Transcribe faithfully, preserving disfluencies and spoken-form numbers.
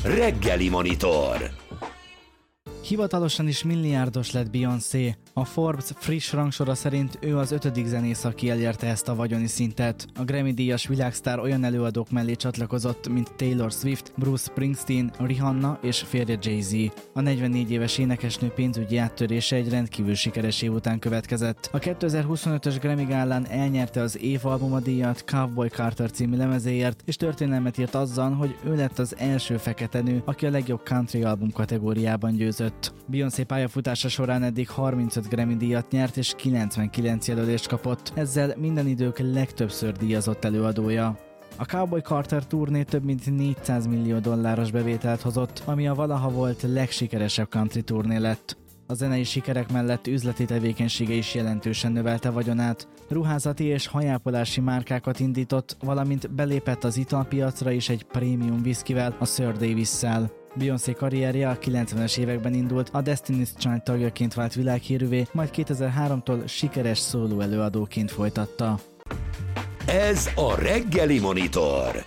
Reggeli Monitor. Hivatalosan is milliárdos lett Beyoncé. A Forbes friss rangsora szerint ő az ötödik zenész, aki elérte ezt a vagyoni szintet. A Grammy-díjas világsztár olyan előadók mellé csatlakozott, mint Taylor Swift, Bruce Springsteen, Rihanna és férje Jay-Z. A negyvennégy éves énekesnő pénzügyi áttörése egy rendkívül sikeres év után következett. A kétezer-huszonötös Grammy gálán elnyerte az év albuma díjat Cowboy Carter című lemezéért, és történelmet írt azzal, hogy ő lett az első fekete nő, aki a legjobb country album kategóriában győzött. Beyoncé pályafutása során eddig harmincöt Grammy díjat nyert és kilencvenkilenc jelölést kapott, ezzel minden idők legtöbbször díjazott előadója. A Cowboy Carter turné több mint négyszáz millió dolláros bevételt hozott, ami a valaha volt legsikeresebb country turné lett. A zenei sikerek mellett üzleti tevékenysége is jelentősen növelte vagyonát. Ruházati és hajápolási márkákat indított, valamint belépett az italpiacra is egy prémium whiskyvel, a Sir Davis-szel. Beyoncé karrierje a kilencvenes években indult, a Destiny's Child tagjaként vált világhírűvé, majd kétezer-háromtól sikeres szóló előadóként folytatta. Ez a Reggeli Monitor.